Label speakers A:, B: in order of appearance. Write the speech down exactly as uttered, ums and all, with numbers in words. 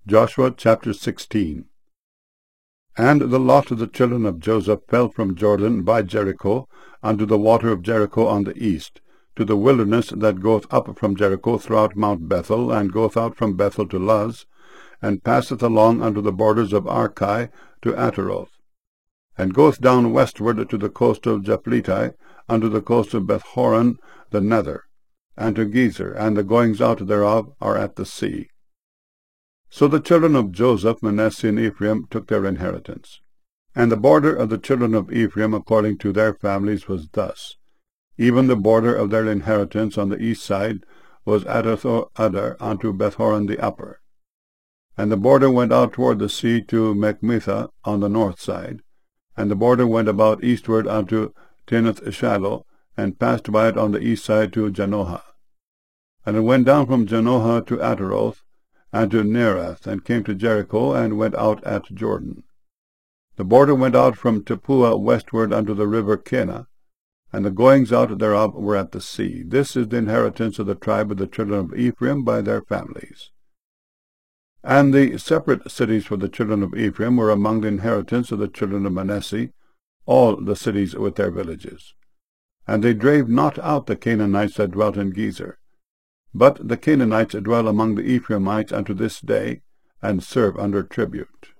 A: Joshua chapter sixteen. And the lot of the children of Joseph fell from Jordan by Jericho unto the water of Jericho on the east, to the wilderness that goeth up from Jericho throughout Mount Bethel, and goeth out from Bethel to Luz, and passeth along unto the borders of Archi to Ataroth, and goeth down westward to the coast of Japhleti, unto the coast of Bethhoron the nether, and to Gezer, and the goings out thereof are at the sea. So the children of Joseph, Manasseh, and Ephraim took their inheritance. And the border of the children of Ephraim according to their families was thus. Even the border of their inheritance on the east side was Adathoth Adar unto Bethhoron the upper. And the border went out toward the sea to Mechmetha on the north side. And the border went about eastward unto Timnath Shiloh, and passed by it on the east side to Janohah. And it went down from Janohah to Ataroth, and to Nearath, and came to Jericho, and went out at Jordan. The border went out from Tappuah westward unto the river Kenah, and the goings out thereof were at the sea. This is the inheritance of the tribe of the children of Ephraim by their families. And the separate cities for the children of Ephraim were among the inheritance of the children of Manasseh, all the cities with their villages. And they drave not out the Canaanites that dwelt in Gezer. But the Canaanites dwell among the Ephraimites unto this day, and serve under tribute.